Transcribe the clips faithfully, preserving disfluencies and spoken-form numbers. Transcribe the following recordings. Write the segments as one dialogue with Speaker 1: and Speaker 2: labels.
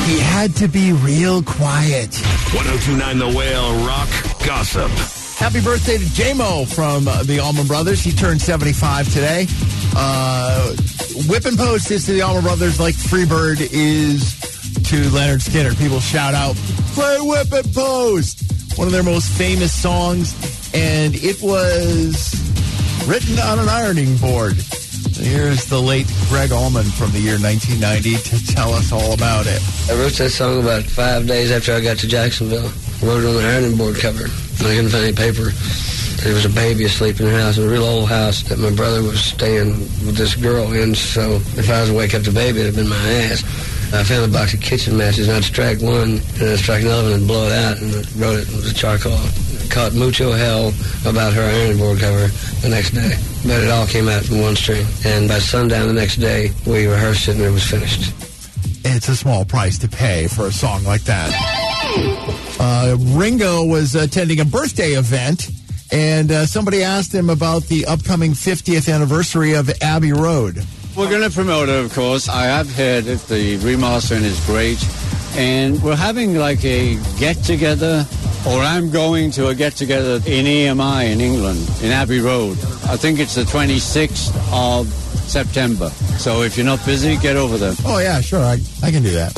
Speaker 1: He had to be real quiet.
Speaker 2: ten twenty-nine The Whale Rock Gossip.
Speaker 1: Happy birthday to J-Mo from uh, the Allman Brothers. He turned seventy-five today. Uh, whip and post is to the Allman Brothers like Freebird is to Leonard Skinner. People shout out, play whip and post. One of their most famous songs. And it was written on an ironing board. Here's the late Greg Allman from the year nineteen ninety to tell us all about it.
Speaker 3: I wrote that song about five days after I got to Jacksonville. I wrote it on the ironing board cover. I couldn't find any paper. There was a baby asleep in the house, a real old house that my brother was staying with this girl in, so if I was to wake up the baby, it would have been my ass. I found a box of kitchen matches, and I'd strike one, and I'd strike another one and blow it out, and I wrote it with charcoal. I caught mucho hell about her ironing board cover the next day, but it all came out in one string. And by sundown the next day, we rehearsed it, and it was finished.
Speaker 1: It's a small price to pay for a song like that. Uh, Ringo was attending a birthday event, and uh, somebody asked him about the upcoming fiftieth anniversary of Abbey Road.
Speaker 4: We're going to promote it, of course. I have heard that the remastering is great, and we're having like a get-together, or I'm going to a get-together in E M I in England, in Abbey Road. I think it's the twenty-sixth of September. So if you're not busy, get over there.
Speaker 1: Oh, yeah, sure. I, I can do that.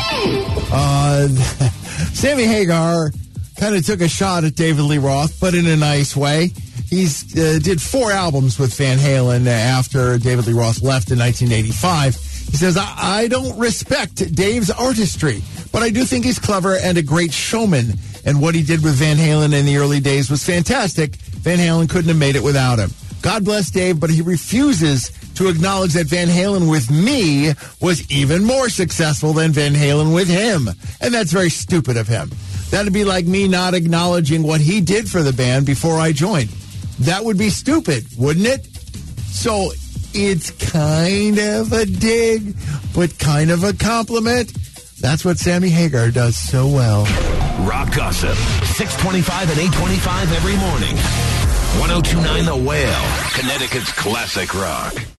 Speaker 1: Uh, Sammy Hagar kind of took a shot at David Lee Roth, but in a nice way. He's uh, did four albums with Van Halen after David Lee Roth left in nineteen eighty-five. He says, I, I don't respect Dave's artistry, but I do think he's clever and a great showman. And what he did with Van Halen in the early days was fantastic. Van Halen couldn't have made it without him. God bless Dave, but he refuses to acknowledge that Van Halen with me was even more successful than Van Halen with him. And that's very stupid of him. That'd be like me not acknowledging what he did for the band before I joined. That would be stupid, wouldn't it? So it's kind of a dig, but kind of a compliment. That's what Sammy Hagar does so well.
Speaker 2: Rock Gossip, six twenty-five and eight twenty-five every morning. ten twenty-nine The Whale, Connecticut's classic rock.